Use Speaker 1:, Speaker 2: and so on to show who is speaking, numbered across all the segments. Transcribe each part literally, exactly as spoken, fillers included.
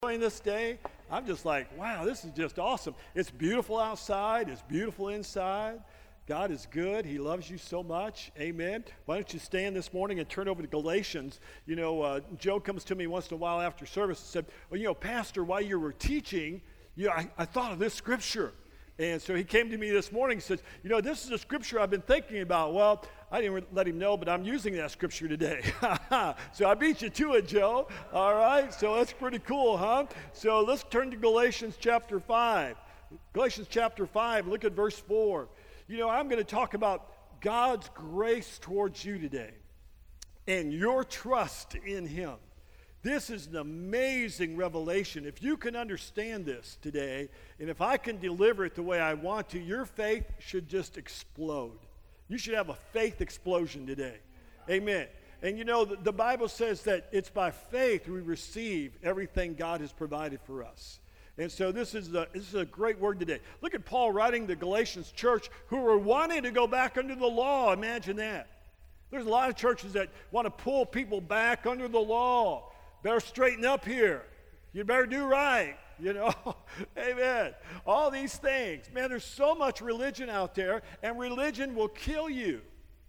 Speaker 1: Enjoying this day? I'm just like, wow, this is just awesome. It's beautiful outside. It's beautiful inside. God is good. He loves you so much. Amen. Why don't you stand this morning and turn over to Galatians? You know, uh, Joe comes to me once in a while after service and said, well, you know, Pastor, while you were teaching, you know, I, I thought of this scripture. And so he came to me this morning and says, you know, this is a scripture I've been thinking about. Well, I didn't let him know, but I'm using that scripture today. So I beat you to it, Joe. All right, so that's pretty cool, huh? So let's turn to Galatians chapter five. Galatians chapter five, look at verse four. You know, I'm going to talk about God's grace towards you today and your trust in him. This is an amazing revelation. If you can understand this today, and if I can deliver it the way I want to, your faith should just explode. You should have a faith explosion today. Amen. And you know, the, the Bible says that it's by faith we receive everything God has provided for us. And so this is, a, this is a great word today. Look at Paul writing the Galatians church who were wanting to go back under the law. Imagine that. There's a lot of churches that want to pull people back under the law. Better straighten up here. You better do right, you know. Amen. All these things. Man, there's so much religion out there, and religion will kill you.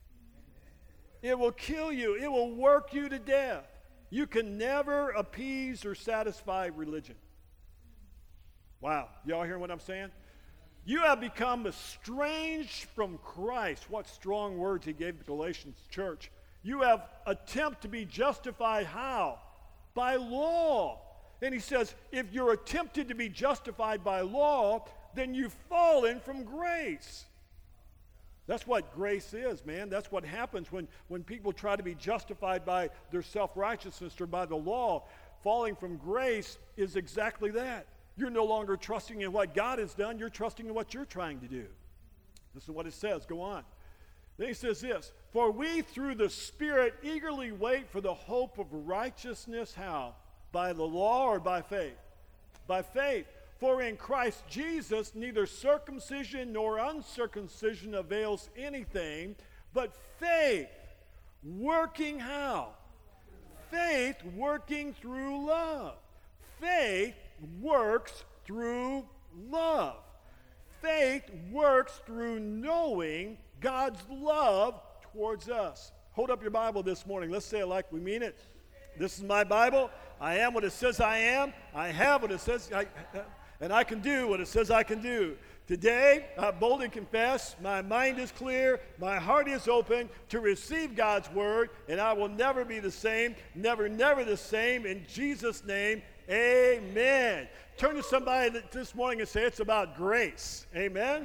Speaker 1: It will kill you. It will work you to death. You can never appease or satisfy religion. Wow. Y'all hearing what I'm saying? You have become estranged from Christ. What strong words he gave the Galatians church. You have attempted to be justified how? By law. And he says, if you're tempted to be justified by law, then you've fallen from grace. That's what grace is, man. That's what happens when, when people try to be justified by their self-righteousness or by the law. Falling from grace is exactly that. You're no longer trusting in what God has done. You're trusting in what you're trying to do. This is what it says. Go on. Then he says this, for we through the Spirit eagerly wait for the hope of righteousness, how? By the law or by faith? By faith. For in Christ Jesus neither circumcision nor uncircumcision avails anything, but faith working how? Faith working through love. Faith works through love. Faith works through knowing God's love towards us. Hold up your Bible this morning. Let's say it like we mean it. This is my Bible. I am what it says I am. I have what it says I, and I can do what it says I can do. Today, I boldly confess, my mind is clear, my heart is open to receive God's word, and I will never be the same, never, never the same. In Jesus' name, amen. Turn to somebody this morning and say, it's about grace. Amen?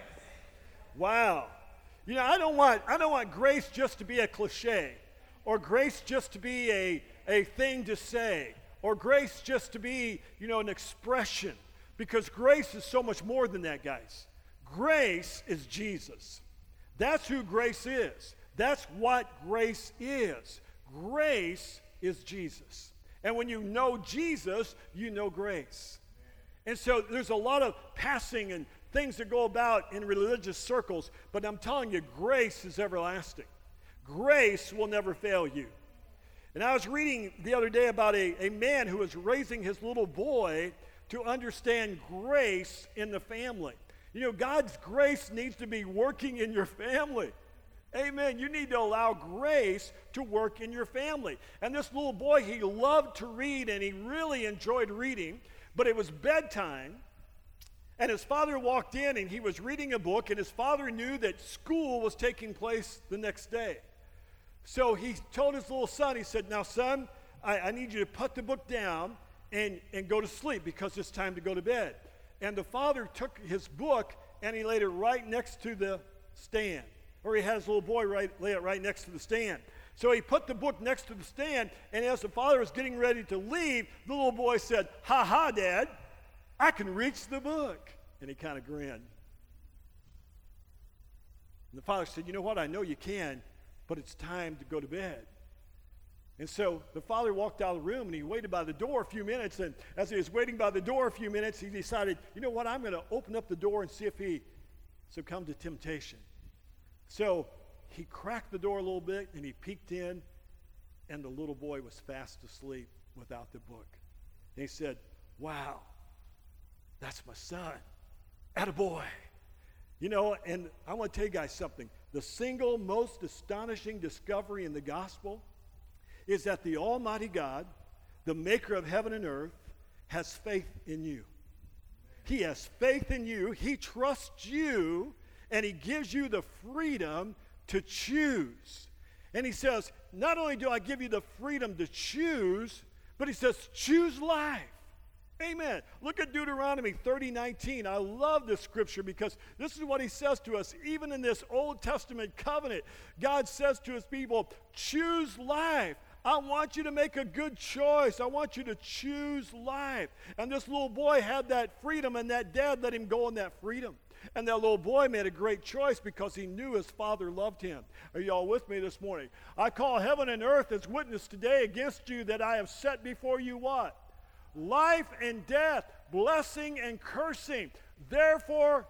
Speaker 1: Wow. You know, I don't want I don't want grace just to be a cliche, or grace just to be a, a thing to say, or grace just to be, you know, an expression. Because grace is so much more than that, guys. Grace is Jesus. That's who grace is. That's what grace is. Grace is Jesus. And when you know Jesus, you know grace. And so there's a lot of passing and things that go about in religious circles, but I'm telling you, grace is everlasting. Grace will never fail you. And I was reading the other day about a, a man who was raising his little boy to understand grace in the family. You know, God's grace needs to be working in your family. Amen. You need to allow grace to work in your family. And this little boy, he loved to read, and he really enjoyed reading, but it was bedtime. And his father walked in, and he was reading a book, and his father knew that school was taking place the next day. So he told his little son, he said, now, son, I, I need you to put the book down and, and go to sleep because it's time to go to bed. And the father took his book, and he laid it right next to the stand. Or he had his little boy right, lay it right next to the stand. So he put the book next to the stand, and as the father was getting ready to leave, the little boy said, ha ha, Dad, I can reach the book. And he kind of grinned. And the father said, you know what, I know you can, but it's time to go to bed. And so the father walked out of the room, and he waited by the door a few minutes, and as he was waiting by the door a few minutes, he decided, you know what, I'm going to open up the door and see if he succumbed to temptation. So he cracked the door a little bit, and he peeked in, and the little boy was fast asleep without the book. And he said, wow, that's my son. Attaboy. You know, and I want to tell you guys something. The single most astonishing discovery in the gospel is that the Almighty God, the maker of heaven and earth, has faith in you. He has faith in you. He trusts you, and he gives you the freedom to choose. And he says, not only do I give you the freedom to choose, but he says, choose life. Amen. Look at Deuteronomy thirty nineteen. I love this scripture because this is what he says to us. Even in this Old Testament covenant, God says to his people, choose life. I want you to make a good choice. I want you to choose life. And this little boy had that freedom, and that dad let him go in that freedom. And that little boy made a great choice because he knew his father loved him. Are y'all with me this morning? I call heaven and earth as witness today against you that I have set before you what? Life and death, blessing and cursing. Therefore,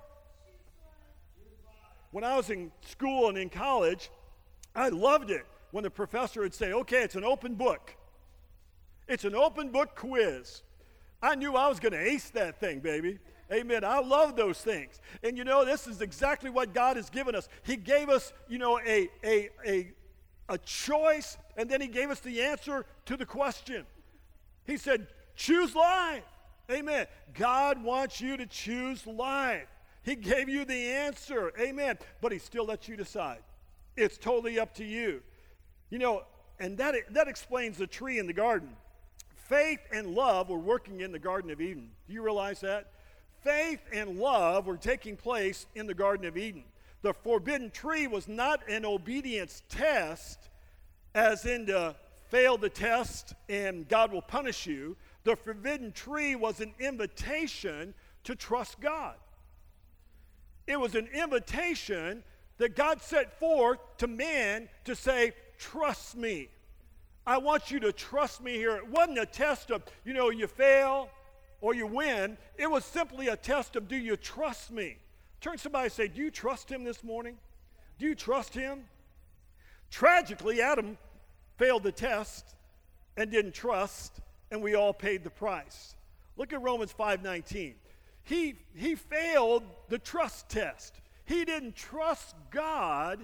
Speaker 1: when I was in school and in college, I loved it when the professor would say, okay, it's an open book. It's an open book quiz. I knew I was going to ace that thing, baby. Amen. I love those things. And you know, this is exactly what God has given us. He gave us, you know, a, a, a, a choice, and then he gave us the answer to the question. He said, choose life. Amen. God wants you to choose life. He gave you the answer. Amen. But he still lets you decide. It's totally up to you. You know, and that, that explains the tree in the garden. Faith and love were working in the Garden of Eden. Do you realize that? Faith and love were taking place in the Garden of Eden. The forbidden tree was not an obedience test, as in to fail the test and God will punish you. The forbidden tree was an invitation to trust God. It was an invitation that God set forth to man to say, trust me. I want you to trust me here. It wasn't a test of, you know, you fail or you win. It was simply a test of, do you trust me? Turn to somebody and say, do you trust him this morning? Do you trust him? Tragically, Adam failed the test and didn't trust, and we all paid the price. Look at Romans five nineteen. He, he failed the trust test. He didn't trust God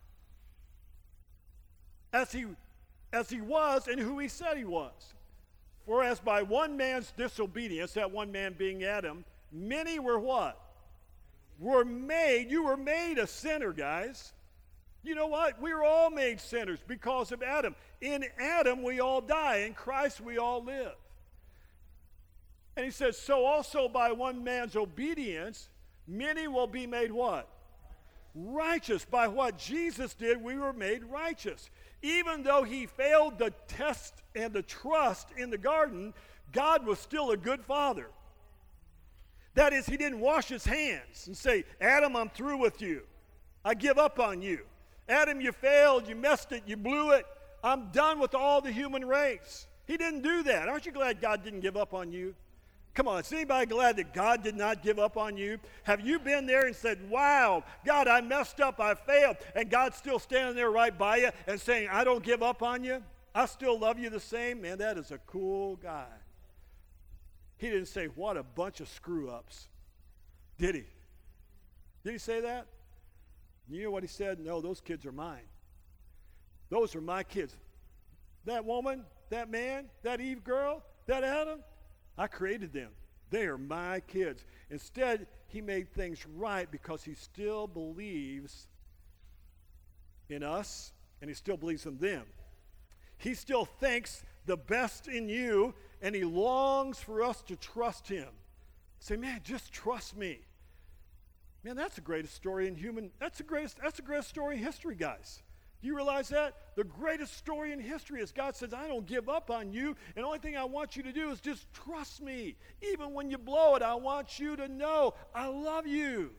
Speaker 1: as he, as he was and who he said he was. For as by one man's disobedience, that one man being Adam, many were what? Were made, you were made a sinner, guys. You know what? We were all made sinners because of Adam. In Adam we all die. In Christ we all live. And he says, so also by one man's obedience, many will be made what? Righteous. By what Jesus did, we were made righteous. Even though he failed the test and the trust in the garden, God was still a good father. That is, he didn't wash his hands and say, Adam, I'm through with you. I give up on you. Adam, you failed, you messed it, you blew it. I'm done with all the human race. He didn't do that. Aren't you glad God didn't give up on you? Come on, is anybody glad that God did not give up on you? Have you been there and said, wow, God, I messed up, I failed, and God's still standing there right by you and saying, I don't give up on you? I still love you the same? Man, that is a cool guy. He didn't say, what a bunch of screw-ups. Did he? Did he say that? You know what he said? No, those kids are mine. Those are my kids. That woman, that man, that Eve girl, that Adam, I created them. They are my kids. Instead, he made things right because he still believes in us and he still believes in them. He still thinks the best in you and he longs for us to trust him. Say, man, just trust me. Man, that's the greatest story in human, that's the greatest, that's the greatest story in history, guys. Do you realize that? The greatest story in history is God says, I don't give up on you, and the only thing I want you to do is just trust me. Even when you blow it, I want you to know I love you.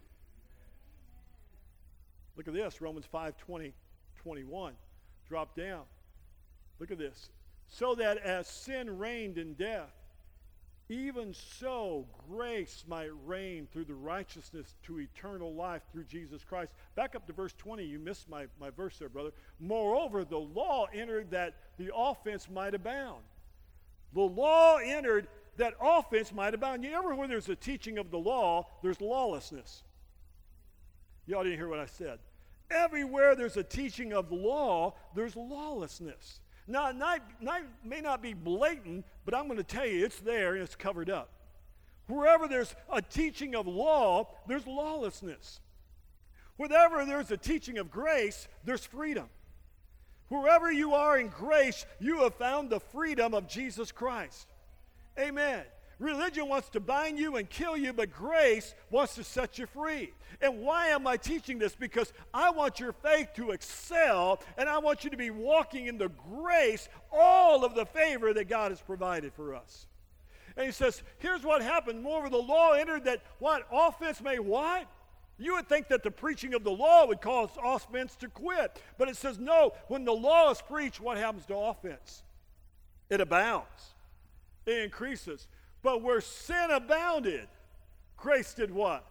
Speaker 1: Look at this, Romans five, twenty, twenty-one. Drop down. Look at this. So that as sin reigned in death, even so grace might reign through the righteousness to eternal life through Jesus Christ. Back up to verse twenty. You missed my, my verse there, brother. Moreover, the law entered that the offense might abound. The law entered that offense might abound. You ever, when there's a teaching of the law, there's lawlessness. Y'all didn't hear what I said. Everywhere there's a teaching of the law, there's lawlessness. Now, not, not, may not be blatant, but I'm going to tell you it's there and it's covered up. Wherever there's a teaching of law, there's lawlessness. Wherever there's a teaching of grace, there's freedom. Wherever you are in grace, you have found the freedom of Jesus Christ. Amen. Religion wants to bind you and kill you, but grace wants to set you free. And why am I teaching this? Because I want your faith to excel, and I want you to be walking in the grace, all of the favor that God has provided for us. And he says, here's what happened. Moreover, the law entered that what? Offense may what? You would think that the preaching of the law would cause offense to quit. But it says, no, when the law is preached, what happens to offense? It abounds. It increases. But where sin abounded, grace did what?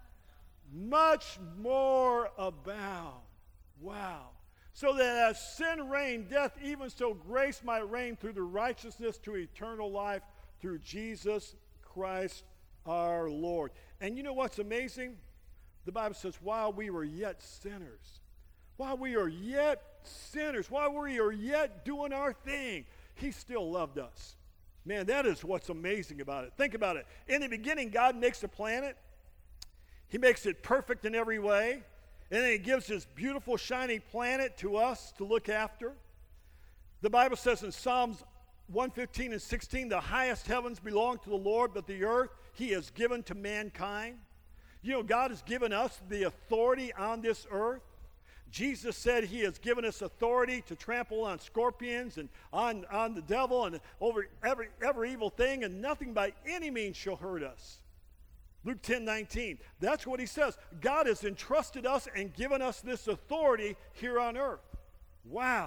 Speaker 1: Much more abound. Wow. So that as sin reigned death, even so grace might reign through the righteousness to eternal life through Jesus Christ our Lord. And you know what's amazing? The Bible says, while we were yet sinners, while we are yet sinners, while we are yet doing our thing, he still loved us. Man, that is what's amazing about it. Think about it. In the beginning, God makes the planet. He makes it perfect in every way. And then he gives this beautiful, shiny planet to us to look after. The Bible says in Psalms one fifteen and sixteen, the highest heavens belong to the Lord, but the earth he has given to mankind. You know, God has given us the authority on this earth. Jesus said he has given us authority to trample on scorpions and on, on the devil and over every, every evil thing, and nothing by any means shall hurt us. Luke ten nineteen. That's what he says. God has entrusted us and given us this authority here on earth. Wow.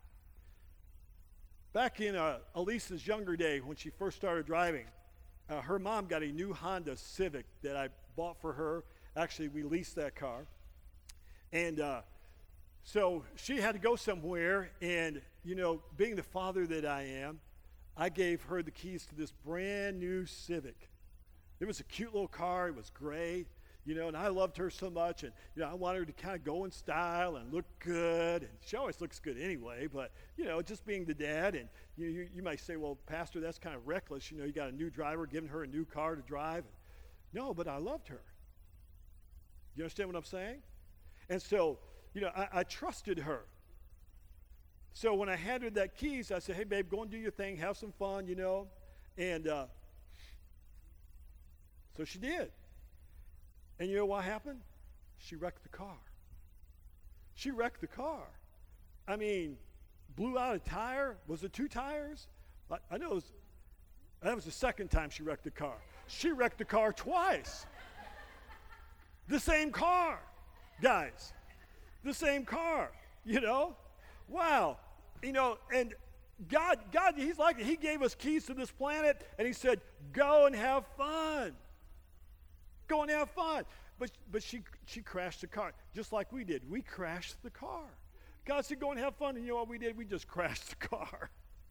Speaker 1: Back in uh, Elisa's younger day, when she first started driving, uh, her mom got a new Honda Civic that I bought for her. Actually, we leased that car. And uh, so she had to go somewhere, and, you know, being the father that I am, I gave her the keys to this brand new Civic. It was a cute little car. It was gray, you know, and I loved her so much, and, you know, I wanted her to kind of go in style and look good, and she always looks good anyway, but, you know, just being the dad, and you, you, you might say, well, Pastor, that's kind of reckless. You know, you got a new driver giving her a new car to drive. No, but I loved her. You understand what I'm saying? And so, you know, I, I trusted her. So when I handed her that keys, I said, hey, babe, go and do your thing. Have some fun, you know. And uh, so she did. And you know what happened? She wrecked the car. She wrecked the car. I mean, blew out a tire. Was it two tires? I, I know it was, that was the second time she wrecked the car. She wrecked the car twice. The same car, guys. The same car, you know? Wow. You know, and God, God, he's like, he gave us keys to this planet, and he said, go and have fun. Go and have fun. But but she she crashed the car, just like we did. We crashed the car. God said, go and have fun, and you know what we did? We just crashed the car.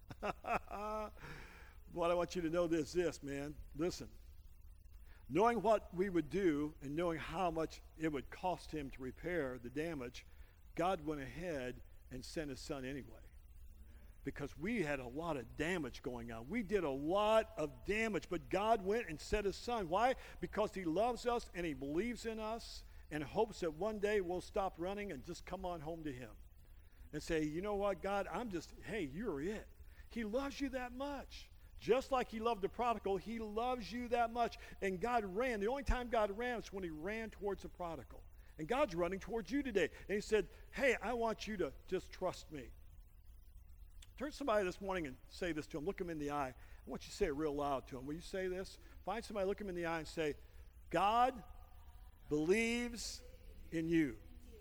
Speaker 1: What I want you to know is this, man. Listen. Knowing what we would do and knowing how much it would cost him to repair the damage, God went ahead and sent his son anyway. Because we had a lot of damage going on. We did a lot of damage, but God went and sent his son. Why? Because he loves us and he believes in us and hopes that one day we'll stop running and just come on home to him. And say, you know what, God, I'm just, hey, you're it. He loves you that much. Just like he loved the prodigal, he loves you that much. And God ran. The only time God ran is when he ran towards the prodigal. And God's running towards you today. And he said, hey, I want you to just trust me. Turn to somebody this morning and say this to him. Look him in the eye. I want you to say it real loud to him. Will you say this? Find somebody, look him in the eye and say, God believes in you.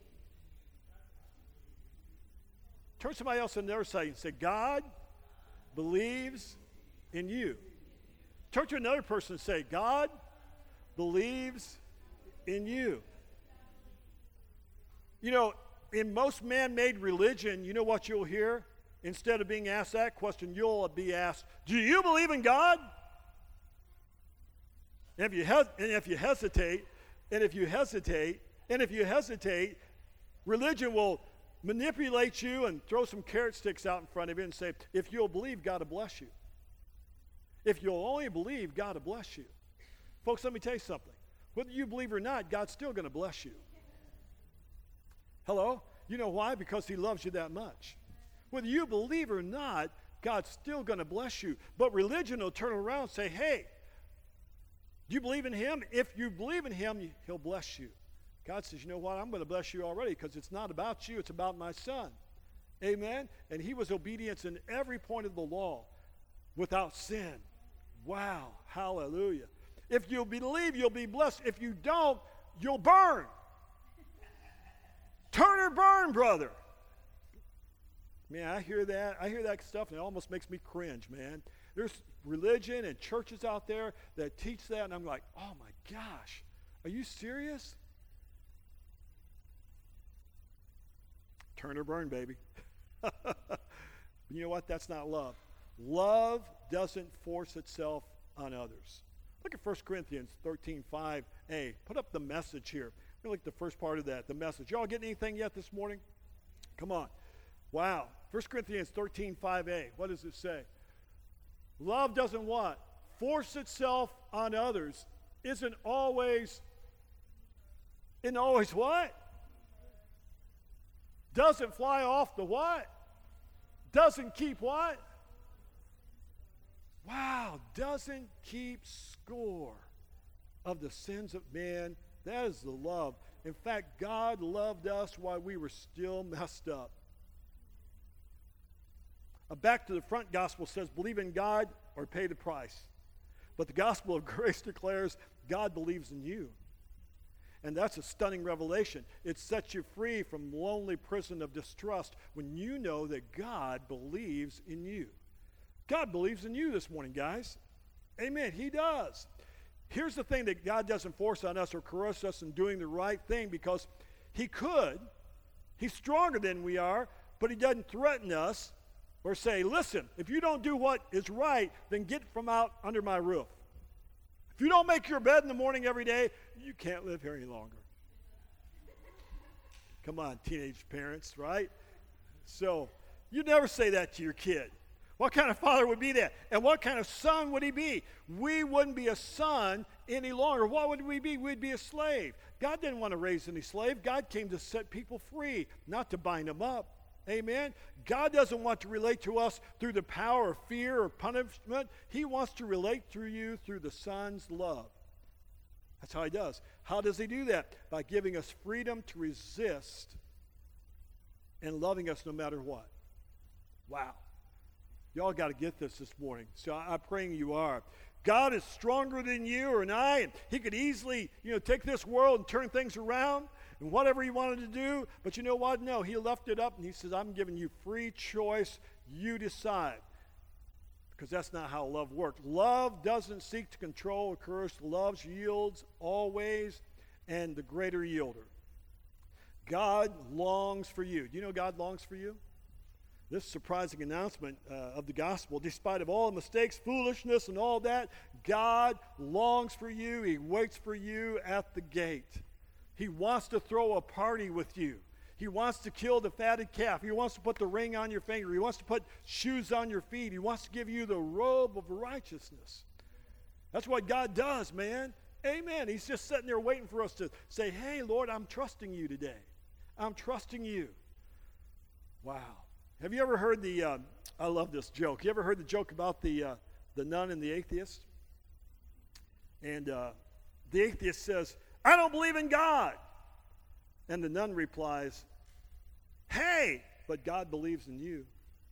Speaker 1: Turn to somebody else on the other side and say, God believes in you. Turn to another person and say, God believes in you. You know, in most man-made religion, you know what you'll hear? Instead of being asked that question, you'll be asked, do you believe in God? And if you, hes- and if you hesitate, and if you hesitate, and if you hesitate, religion will manipulate you and throw some carrot sticks out in front of you and say, if you'll believe, God will bless you. If you'll only believe, God will bless you. Folks, let me tell you something. Whether you believe or not, God's still going to bless you. Hello? You know why? Because he loves you that much. Whether you believe or not, God's still going to bless you. But religion will turn around and say, hey, do you believe in him? If you believe in him, he'll bless you. God says, you know what? I'm going to bless you already because it's not about you. It's about my son. Amen? And he was obedient in every point of the law without sin. Wow. Hallelujah. If you believe, you'll be blessed. If you don't, you'll burn. Turn or burn, brother. Man, I hear that. I hear that stuff, and it almost makes me cringe, man. There's religion and churches out there that teach that, and I'm like, oh, my gosh. Are you serious? Turn or burn, baby. You know what? That's not love. Love doesn't force itself on others. Look at First Corinthians thirteen five a. Put up the message here. We're going to look at the first part of that, the message. Y'all getting anything yet this morning? Come on. Wow. First Corinthians thirteen five a. What does it say? Love doesn't what? Force itself on others. Isn't always, isn't always what? Doesn't fly off the what? Doesn't keep what? Wow, doesn't keep score of the sins of man. That is the love. In fact, God loved us while we were still messed up. A back to the front gospel says, believe in God or pay the price. But the gospel of grace declares God believes in you. And that's a stunning revelation. It sets you free from lonely prison of distrust when you know that God believes in you. God believes in you this morning, guys. Amen. He does. Here's the thing that God doesn't force on us or coerce us in doing the right thing because he could. He's stronger than we are, but he doesn't threaten us or say, listen, if you don't do what is right, then get from out under my roof. If you don't make your bed in the morning every day, you can't live here any longer. Come on, teenage parents, right? So you never say that to your kid. What kind of father would be that? And what kind of son would he be? We wouldn't be a son any longer. What would we be? We'd be a slave. God didn't want to raise any slave. God came to set people free, not to bind them up. Amen? God doesn't want to relate to us through the power of fear or punishment. He wants to relate through you through the Son's love. That's how he does. How does he do that? By giving us freedom to resist and loving us no matter what. Wow. Y'all got to get this this morning. So I, I'm praying you are. God is stronger than you or and I, and he could easily, you know, take this world and turn things around and whatever he wanted to do. But you know what? No, he left it up and he says, I'm giving you free choice. You decide. Because that's not how love works. Love doesn't seek to control or coerce. Love yields always, and the greater yielder. God longs for you. Do you know God longs for you? This surprising announcement uh, of the gospel, despite of all the mistakes, foolishness, and all that, God longs for you. He waits for you at the gate. He wants to throw a party with you. He wants to kill the fatted calf. He wants to put the ring on your finger. He wants to put shoes on your feet. He wants to give you the robe of righteousness. That's what God does, man. Amen. He's just sitting there waiting for us to say, hey, Lord, I'm trusting you today. I'm trusting you. Wow. Have you ever heard the, uh, I love this joke. You ever heard the joke about the, uh, the nun and the atheist? And uh, the atheist says, I don't believe in God. And the nun replies, hey, but God believes in you.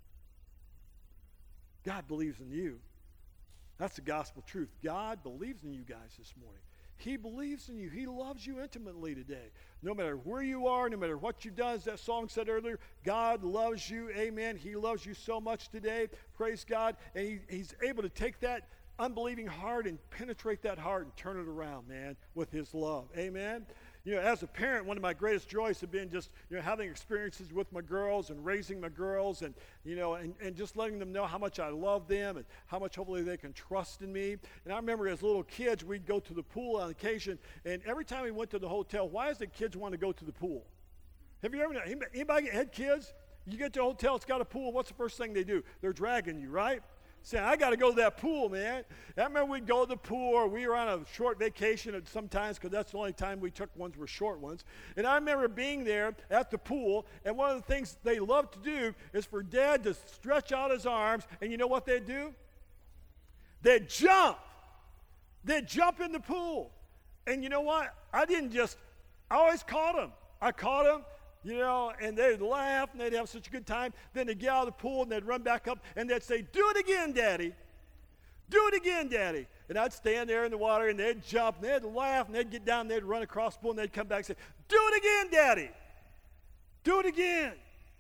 Speaker 1: God believes in you. That's the gospel truth. God believes in you guys this morning. He believes in you. He loves you intimately today. No matter where you are, no matter what you've done, as that song said earlier, God loves you. Amen. He loves you so much today. Praise God. And he, he's able to take that unbelieving heart and penetrate that heart and turn it around, man, with his love. Amen. you know, as a parent, one of my greatest joys have been just, you know, having experiences with my girls and raising my girls and, you know, and, and just letting them know how much I love them and how much hopefully they can trust in me. And I remember as little kids, we'd go to the pool on occasion, and every time we went to the hotel, why does the kids want to go to the pool? Have you ever, anybody had kids? You get to a hotel, it's got a pool, what's the first thing they do? They're dragging you, right? Saying, I got to go to that pool, man. I remember we'd go to the pool, or we were on a short vacation at sometimes, because that's the only time we took ones were short ones. And I remember being there at the pool, and one of the things they love to do is for Dad to stretch out his arms, and you know what they'd do? They'd jump. They'd jump in the pool. And you know what? I didn't just, I always caught them. I caught them. You know, and they'd laugh, and they'd have such a good time. Then they'd get out of the pool, and they'd run back up, and they'd say, do it again, Daddy. Do it again, Daddy. And I'd stand there in the water, and they'd jump, and they'd laugh, and they'd get down, and they'd run across the pool, and they'd come back and say, do it again, Daddy. Do it again.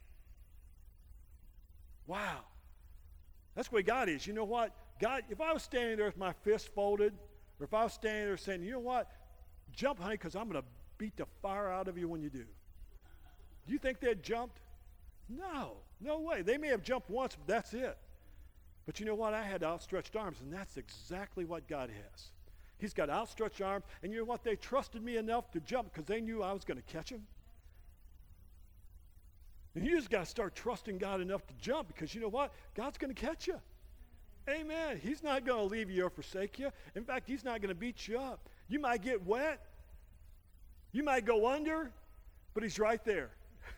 Speaker 1: Wow. That's the way God is. You know what? God, if I was standing there with my fist folded, or if I was standing there saying, you know what? Jump, honey, because I'm going to beat the fire out of you when you do. Do you think they'd jumped? No, no way. They may have jumped once, but that's it. But you know what? I had outstretched arms, and that's exactly what God has. He's got outstretched arms, and you know what? They trusted me enough to jump because they knew I was going to catch him. And you just got to start trusting God enough to jump, because you know what? God's going to catch you. Amen. He's not going to leave you or forsake you. In fact, he's not going to beat you up. You might get wet. You might go under, but he's right there.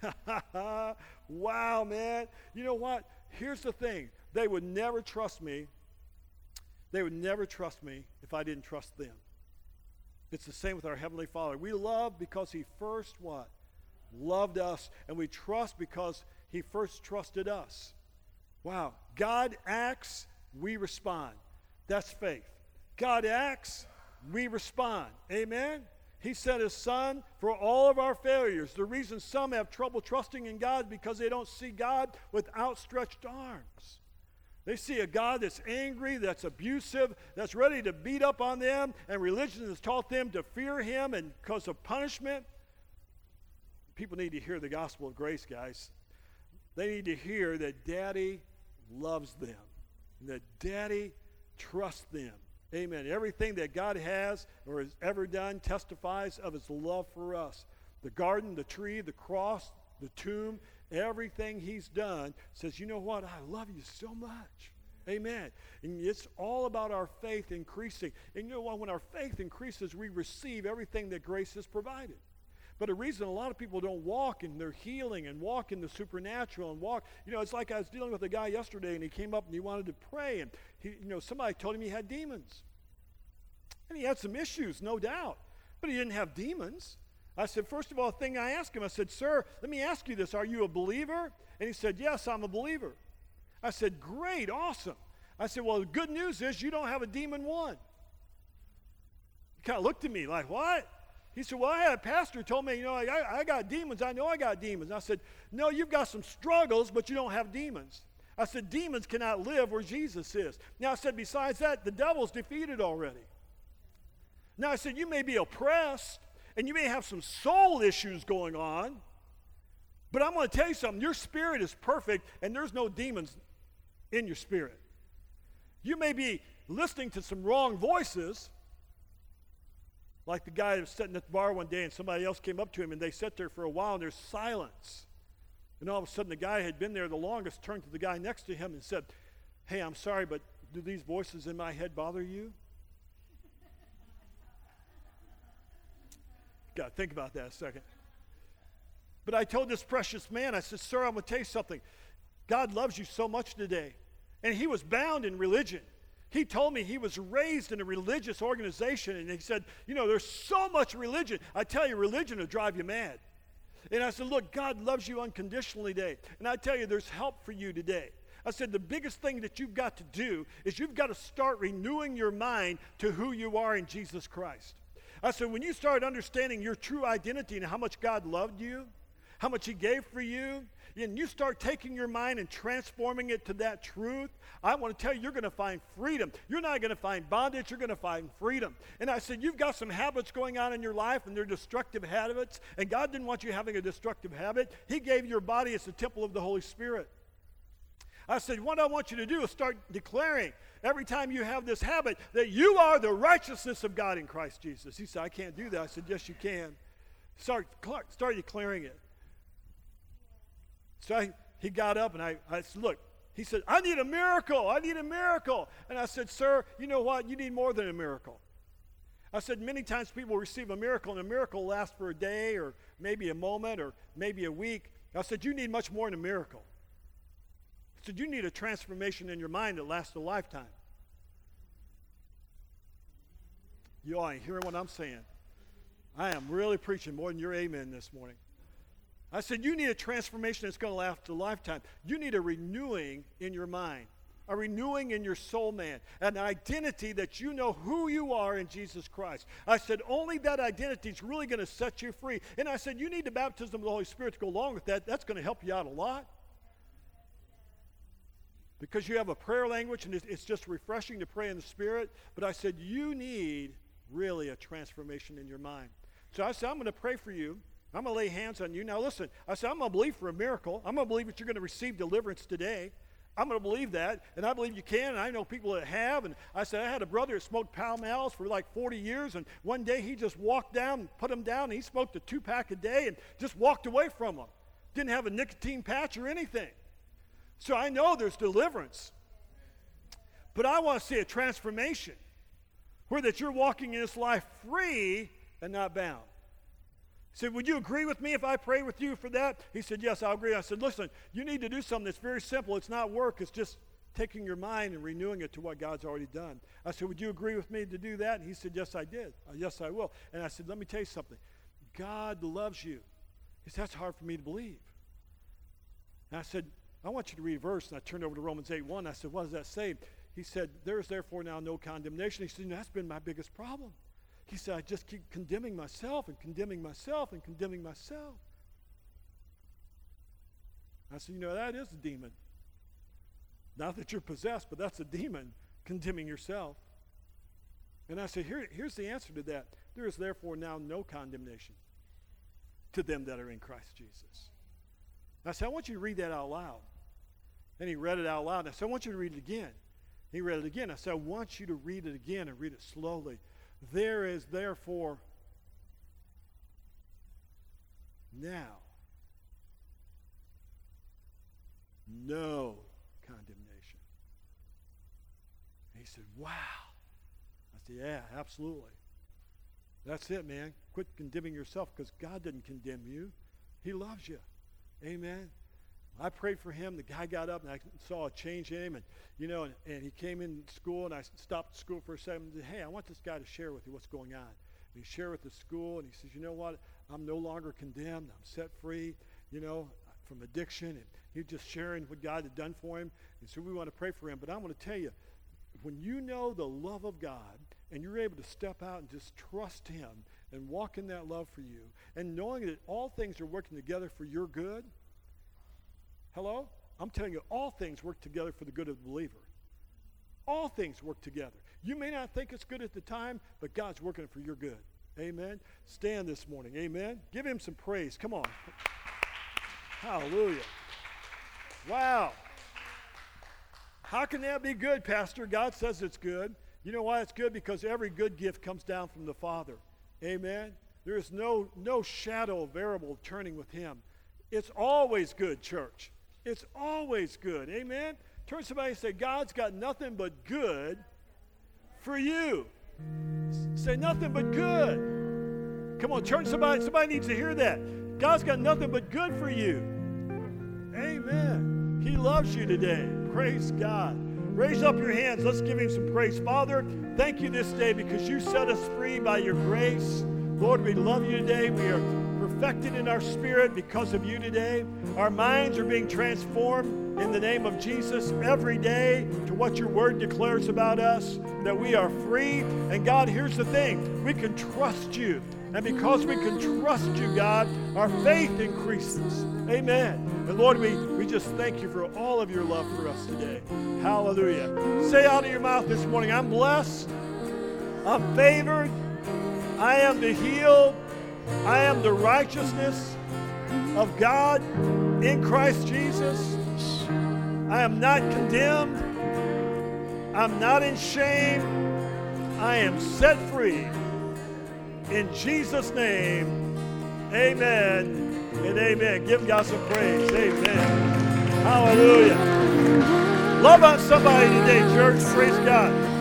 Speaker 1: Wow, man. You know what? Here's the thing. They would never trust me. They would never trust me if I didn't trust them. It's the same with our Heavenly Father. We love because he first what? Loved us. And we trust because he first trusted us. Wow. God acts, we respond. That's faith. God acts, we respond. Amen? He sent his son for all of our failures. The reason some have trouble trusting in God is because they don't see God with outstretched arms. They see a God that's angry, that's abusive, that's ready to beat up on them, and religion has taught them to fear him and because of punishment. People need to hear the gospel of grace, guys. They need to hear that Daddy loves them, and that Daddy trusts them. Amen. Everything that God has or has ever done testifies of his love for us. The garden, the tree, the cross, the tomb, everything he's done says, you know what? I love you so much. Amen. And it's all about our faith increasing. And you know what? When our faith increases, we receive everything that grace has provided. But the reason a lot of people don't walk in their healing and walk in the supernatural and walk, you know, it's like I was dealing with a guy yesterday, and he came up and he wanted to pray, and he, you know, somebody told him he had demons. And he had some issues, no doubt, but he didn't have demons. I said, first of all, the thing I asked him, I said, sir, let me ask you this. Are you a believer? And he said, yes, I'm a believer. I said, great, awesome. I said, well, the good news is you don't have a demon one. He kind of looked at me like, what? He said, well, I had a pastor who told me, you know, I, I got demons. I know I got demons. And I said, no, you've got some struggles, but you don't have demons. I said, demons cannot live where Jesus is. Now, I said, besides that, the devil's defeated already. Now, I said, you may be oppressed, and you may have some soul issues going on, but I'm going to tell you something. Your spirit is perfect, and there's no demons in your spirit. You may be listening to some wrong voices, like the guy that was sitting at the bar one day and somebody else came up to him and they sat there for a while and there's silence. And all of a sudden the guy who had been there the longest turned to the guy next to him and said, hey, I'm sorry, but do these voices in my head bother you? Got to think about that a second. But I told this precious man, I said, sir, I'm going to tell you something. God loves you so much today. And he was bound in religion. He told me he was raised in a religious organization, and he said, you know, there's so much religion. I tell you, religion will drive you mad. And I said, look, God loves you unconditionally today. And I tell you, there's help for you today. I said, the biggest thing that you've got to do is you've got to start renewing your mind to who you are in Jesus Christ. I said, when you start understanding your true identity and how much God loved you, how much he gave for you, and you start taking your mind and transforming it to that truth, I want to tell you, you're going to find freedom. You're not going to find bondage. You're going to find freedom. And I said, you've got some habits going on in your life, and they're destructive habits, and God didn't want you having a destructive habit. He gave your body as the temple of the Holy Spirit. I said, what I want you to do is start declaring every time you have this habit that you are the righteousness of God in Christ Jesus. He said, I can't do that. I said, yes, you can. Start, start declaring it. So I, he got up, and I, I said, look, he said, I need a miracle. I need a miracle. And I said, sir, you know what? You need more than a miracle. I said, many times people receive a miracle, and a miracle lasts for a day or maybe a moment or maybe a week. I said, you need much more than a miracle. I said, you need a transformation in your mind that lasts a lifetime. You all ain't hearing what I'm saying. I am really preaching more than your amen this morning. I said, you need a transformation that's going to last a lifetime. You need a renewing in your mind, a renewing in your soul, man, an identity that you know who you are in Jesus Christ. I said, only that identity is really going to set you free. And I said, you need the baptism of the Holy Spirit to go along with that. That's going to help you out a lot. Because you have a prayer language, and it's just refreshing to pray in the Spirit. But I said, you need really a transformation in your mind. So I said, I'm going to pray for you. I'm going to lay hands on you. Now listen, I said, I'm going to believe for a miracle. I'm going to believe that you're going to receive deliverance today. I'm going to believe that, and I believe you can, and I know people that have. And I said, I had a brother that smoked Pall Malls for like forty years, and one day he just walked down, put them down, and he smoked a two-pack a day and just walked away from them. Didn't have a nicotine patch or anything. So I know there's deliverance. But I want to see a transformation where that you're walking in this life free and not bound. He said, would you agree with me if I pray with you for that? He said, yes, I'll agree. I said, listen, you need to do something that's very simple. It's not work. It's just taking your mind and renewing it to what God's already done. I said, would you agree with me to do that? And he said, yes, I did. Uh, yes, I will. And I said, let me tell you something. God loves you. He said, that's hard for me to believe. And I said, I want you to read a verse. And I turned over to Romans eight one. I said, what does that say? He said, there is therefore now no condemnation. He said, that's been my biggest problem. He said, I just keep condemning myself and condemning myself and condemning myself. I said, you know, that is a demon. Not that you're possessed, but that's a demon, condemning yourself. And I said, Here, here's the answer to that. There is therefore now no condemnation to them that are in Christ Jesus. I said, I want you to read that out loud. And he read it out loud. I said, I want you to read it again. He read it again. I said, I want you to read it again and read it slowly. There is therefore now no condemnation. And he said, wow. I said, yeah, absolutely. That's it, man. Quit condemning yourself, because God didn't condemn you. He loves you. Amen. I prayed for him. The guy got up, and I saw a change in him. And, you know, and, and he came in school, and I stopped school for a second and said, hey, I want this guy to share with you what's going on. And he shared with the school, and he says, you know what? I'm no longer condemned. I'm set free, you know, from addiction. And he was just sharing what God had done for him. And so we want to pray for him. But I want to tell you, when you know the love of God, and you're able to step out and just trust him and walk in that love for you, and knowing that all things are working together for your good, hello? I'm telling you, all things work together for the good of the believer. All things work together. You may not think it's good at the time, but God's working it for your good. Amen? Stand this morning. Amen? Give him some praise. Come on. Hallelujah. Wow. How can that be good, Pastor? God says it's good. You know why it's good? Because every good gift comes down from the Father. Amen? There is no, no shadow of variable turning with him. It's always good, church. It's always good. Amen? Turn to somebody and say, God's got nothing but good for you. Say nothing but good. Come on, turn to somebody. Somebody needs to hear that. God's got nothing but good for you. Amen. He loves you today. Praise God. Raise up your hands. Let's give him some praise. Father, thank you this day because you set us free by your grace. Lord, we love you today. We are perfected in our spirit because of you today. Our minds are being transformed in the name of Jesus every day to what your word declares about us, that we are free. And God, here's the thing. We can trust you. And because we can trust you, God, our faith increases. Amen. And Lord, we, we just thank you for all of your love for us today. Hallelujah. Say out of your mouth this morning, I'm blessed. I'm favored. I am the healed. I am the righteousness of God in Christ Jesus. I am not condemned. I'm not in shame. I am set free. In Jesus' name, amen and amen. Give God some praise. Amen. Hallelujah. Love on somebody today, church. Praise God.